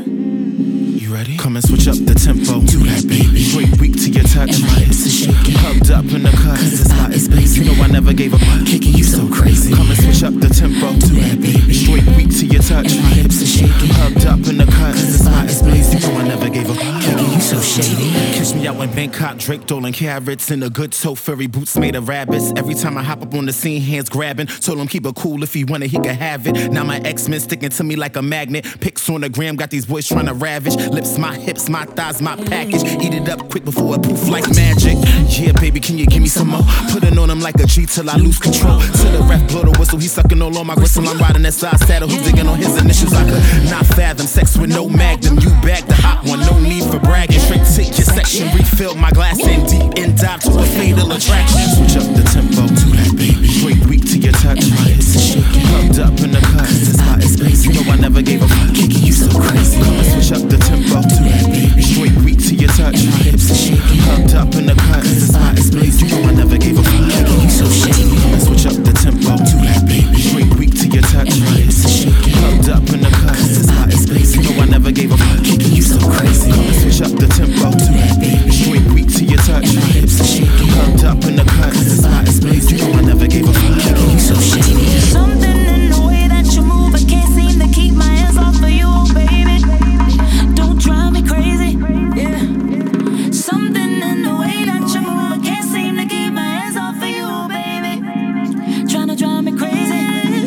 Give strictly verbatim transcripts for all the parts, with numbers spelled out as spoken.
You ready? Come and switch up the tempo. Do that, baby. Straight weak to your touch. And my hips are shaking. Hugged up in the cut. Cause it's hot as blazing. You know I never gave up. Kicking you so crazy. Come and switch up the tempo. Do that, baby. Straight weak to your touch. And my hips are shaking. Hugged up in the cut. Cause it's hot as blazing. You know I never gave up. Kicking you so shady. Kiss me out in Bangkok, Drake doling carrots in a good toe furry boots made of rabbits. Every time I hop up on the scene, hands grabbing. Told him keep it cool, if he wanted he could have it. Now my X-Men sticking to me like a magnet. Pics on the gram, got these boys trying to ravage. Lips, my hips, my thighs, my package. Eat it up quick before it poof like magic. Yeah, baby, can you give me some more? Putting on him like a G till I lose control. Till the ref blow the whistle, he sucking all on my gristle. I'm riding that side saddle, he's digging on his initials. I could not fathom sex with no magnum. You back the hot one, no need for bragging. Straight take your section, refill my glass in deep and dive to a fatal attraction. Switch up the tempo, do that, baby. Straight weak to your touch. And my hips are shaking. Hugged up in the cut. Cause it's hot as blazing. You know I never gave up. Kicking you so crazy. Come and switch up the tempo, Do that, baby. straight weak to your touch. And my hips are shaking. Hugged up in the cut. Cause it's hot as blazing. You know I never gave up. Kicking you so shady. Come and switch up the tempo, Do that, baby. straight weak to your touch. And my hips are shaking. Hugged up in the cut. Cause it's hot as blazing. You know I never gave up. Kicking you so crazy. Come and switch up the tempo, Do that, baby. straight weak to your touch. And my hips are shaking. Hugged up in the cut. Cause it's hot as blazing. You know I never gave up. Kicking you so shady. Something in the way that you move, I can't seem to keep my hands off of you, oh baby. Don't drive me crazy, yeah. Something in the way that you move, I can't seem to keep my hands off of you, oh baby. Tryna drive me crazy.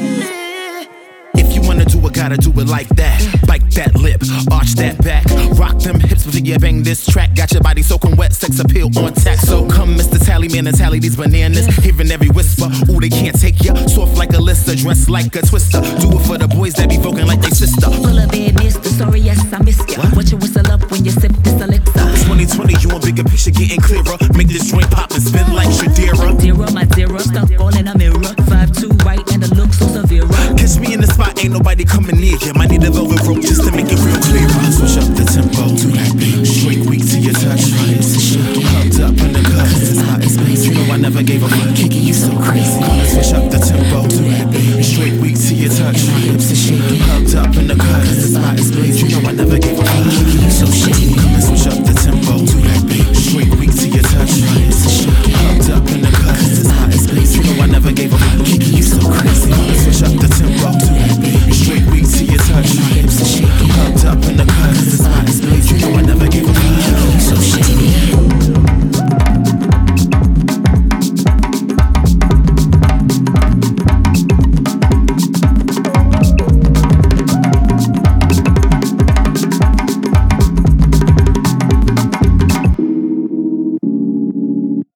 If you wanna do it, gotta do it like that. Bite that lip, arch that back. Rock them hips before you bang this track. Got your body soaking wet, sex appeal on tack. So come, Mister Tally Man, and tally these bananas. Hearing every whisper, ooh, they can't take ya. Soft like a lister, dressed like a twister. Do it for the boys that be voguing like they sister. Full of badness, sorry, yes, I missed ya. Watch you whistle up when you sip this elixir. twenty twenty, you want bigger picture getting clearer. Make this joint pop and spin like Shadira. Dearer, my dearer, stuck all in a mirror. five two right and the look so severe. Catch me in the spot, ain't nobody coming near ya. Might need a velvet rope just to make it real clear. Switch up the tempo, do that, baby. Straight weak to your touch. And my hips are shaking. Hugged up in the cut. Cause it's hot as blazing. You know I never gave up. Kicking you so crazy. Switch up the tempo, Do that, baby. straight weak to your touch. And my hips are shaking. Hugged up in the cut. Cause it's hot as blazing. You know I never gave up.